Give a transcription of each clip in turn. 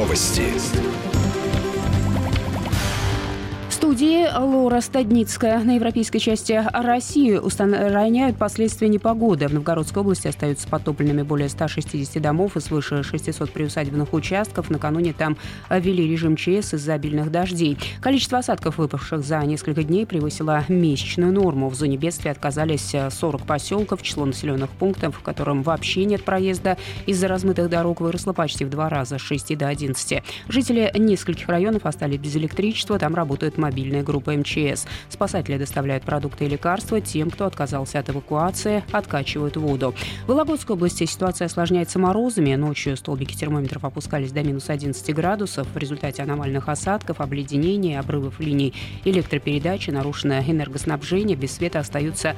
Новости. В студии Лора Стадницкая. На европейской части России устраняют последствия непогоды. В Новгородской области остаются подтопленными более 160 домов и свыше 600 приусадебных участков. Накануне там ввели режим ЧС из-за обильных дождей. Количество осадков, выпавших за несколько дней, превысило месячную норму. В зоне бедствия отказались 40 поселков. Число населенных пунктов, в котором вообще нет проезда из-за размытых дорог, выросло почти в 2 раза, с 6 до 11. Жители нескольких районов остались без электричества. Там работают мобильная группа МЧС. Спасатели доставляют продукты и лекарства тем, кто отказался от эвакуации, откачивают воду. В Вологодской области ситуация осложняется морозами. Ночью столбики термометров опускались до минус 11 градусов. В результате аномальных осадков, обледенений, обрывов линий электропередачи, нарушено энергоснабжение. Без света остаются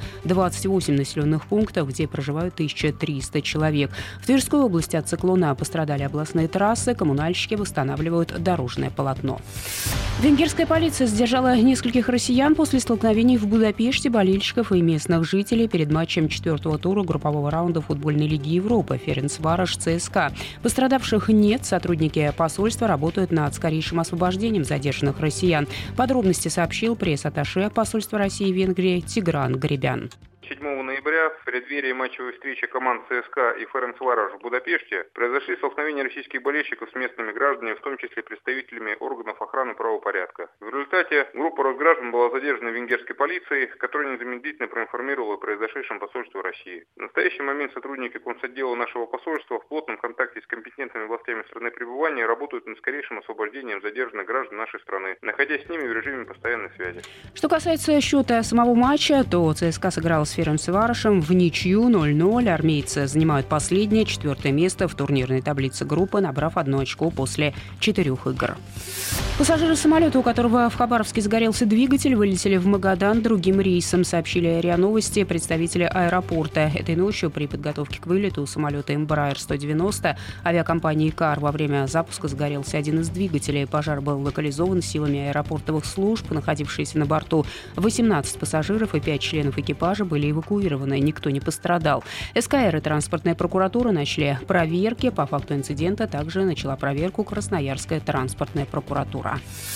28 населенных пунктов, где проживают 1300 человек. В Тверской области от циклона пострадали областные трассы. Коммунальщики восстанавливают дорожное полотно. Венгерская полиция задержала нескольких россиян после столкновений в Будапеште, болельщиков и местных жителей перед матчем 4-го тура группового раунда футбольной лиги Европы Ференцварош ЦСКА. Пострадавших нет. Сотрудники посольства работают над скорейшим освобождением задержанных россиян. Подробности сообщил пресс-атташе посольства России в Венгрии Тигран Гребян. 7 ноября в преддверии матчевой встречи команд ЦСКА и Ференцварош в Будапеште произошли столкновения российских болельщиков с местными гражданами, в том числе представителями органов охраны правопорядка. В результате группа граждан была задержана венгерской полицией, которая незамедлительно проинформировала о произошедшем посольство России. В настоящий момент сотрудники концотдела нашего посольства в плотном контакте с компетентными властями страны пребывания работают над скорейшим освобождением задержанных граждан нашей страны, находясь с ними в режиме постоянной связи. Что касается счета самого матча, то ЦСКА сыграла с Ференцварошем в ничью 0-0. Армейцы занимают последнее, 4-е место в турнирной таблице группы, набрав 1 очко после 4 игр. Пассажиры самолета, у которого в Хабаровске загорелся двигатель, вылетели в Магадан другим рейсом, сообщили РИА Новости представители аэропорта. Этой ночью при подготовке к вылету самолета Embraer 190 авиакомпании ИКАР во время запуска загорелся один из двигателей. Пожар был локализован силами аэропортовых служб. Находившиеся на борту 18 пассажиров и 5 членов экипажа были эвакуированы. Никто не пострадал. СКР и транспортная прокуратура начали проверки. По факту инцидента также начала проверку Красноярская транспортная прокуратура.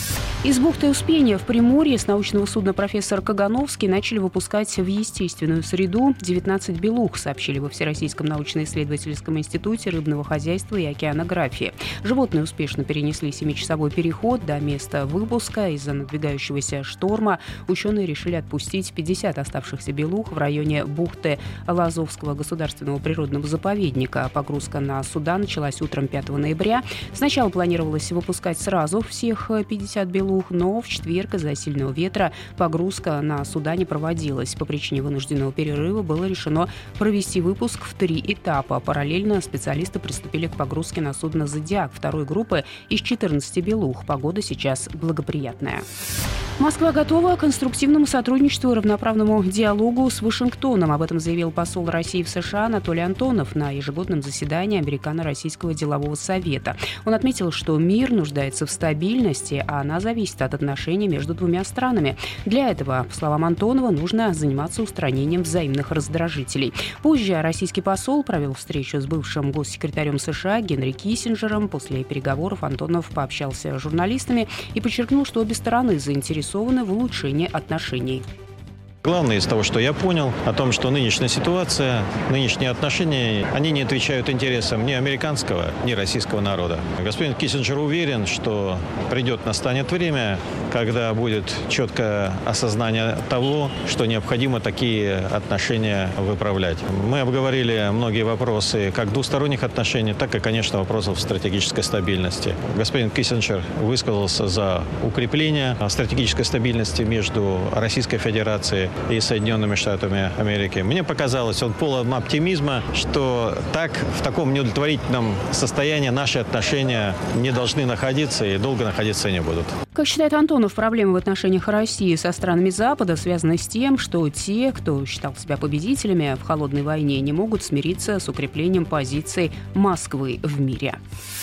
Из бухты Успения в Приморье с научного судна «Профессор Кагановский» начали выпускать в естественную среду 19 белух, сообщили во Всероссийском научно-исследовательском институте рыбного хозяйства и океанографии. Животные успешно перенесли 7-часовой переход до места выпуска. Из-за надвигающегося шторма ученые решили отпустить 50 оставшихся белух в районе бухты Лазовского государственного природного заповедника. Погрузка на суда началась утром 5 ноября. Сначала планировалось выпускать сразу всех 50 белух, но в четверг из-за сильного ветра погрузка на суда не проводилась. По причине вынужденного перерыва было решено провести выпуск в 3 этапа. Параллельно специалисты приступили к погрузке на судно «Зодиак» второй группы из 14 белух. Погода сейчас благоприятная. Москва готова к конструктивному сотрудничеству и равноправному диалогу с Вашингтоном. Об этом заявил посол России в США Анатолий Антонов на ежегодном заседании Американо-Российского делового совета. Он отметил, что мир нуждается в стабильности, а она зависит от отношений между двумя странами. Для этого, по словам Антонова, нужно заниматься устранением взаимных раздражителей. Позже российский посол провел встречу с бывшим госсекретарем США Генри Киссинджером. После переговоров Антонов пообщался с журналистами и подчеркнул, что обе стороны заинтересованы в улучшении отношений. Главное из того, что я понял, о том, что нынешняя ситуация, нынешние отношения, они не отвечают интересам ни американского, ни российского народа. Господин Киссинджер уверен, что настанет время, когда будет четкое осознание того, что необходимо такие отношения выправлять. Мы обговорили многие вопросы как двусторонних отношений, так и, конечно, вопросов стратегической стабильности. Господин Киссинджер высказался за укрепление стратегической стабильности между Российской Федерацией и Соединенными Штатами Америки. Мне показалось, он полон оптимизма, что в таком неудовлетворительном состоянии наши отношения не должны находиться и долго находиться не будут. Как считает Антонов, проблемы в отношениях России со странами Запада связаны с тем, что те, кто считал себя победителями в холодной войне, не могут смириться с укреплением позиций Москвы в мире.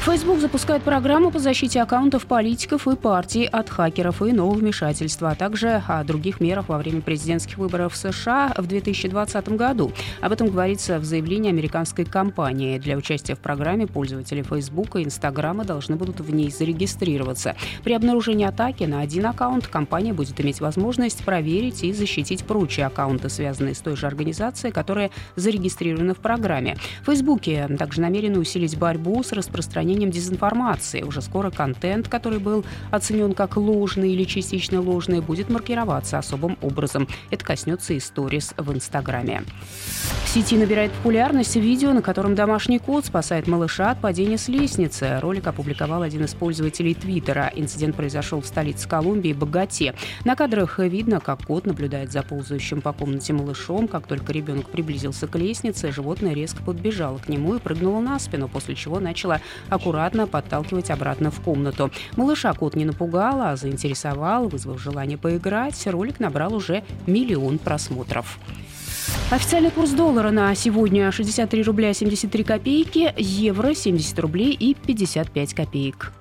Facebook запускает программу по защите аккаунтов политиков и партий от хакеров и иного вмешательства, а также о других мерах во время президентских выборов в США в 2020 году. Об этом говорится в заявлении американской компании. Для участия в программе пользователи Facebook и Instagram должны будут в ней зарегистрироваться. При обнаружении атаки на один аккаунт компания будет иметь возможность проверить и защитить прочие аккаунты, связанные с той же организацией, которая зарегистрирована в программе. В Facebook также намерены усилить борьбу с распространением дезинформации. Уже скоро контент, который был оценен как ложный или частично ложный, будет маркироваться особым образом. Это коснется и сторис в Инстаграме. В сети набирает популярность видео, на котором домашний кот спасает малыша от падения с лестницы. Ролик опубликовал один из пользователей Твиттера. Инцидент произошел в столице Колумбии, Боготе. На кадрах видно, как кот наблюдает за ползающим по комнате малышом. Как только ребенок приблизился к лестнице, животное резко подбежало к нему и прыгнуло на спину, после чего начало аккуратно подталкивать обратно в комнату. Малыша кот не напугал, а заинтересовал, вызвав желание поиграть. Ролик набрал уже 1 миллион просмотров. Официальный курс доллара на сегодня 63 рубля 73 копейки, евро 70 рублей и 55 копеек.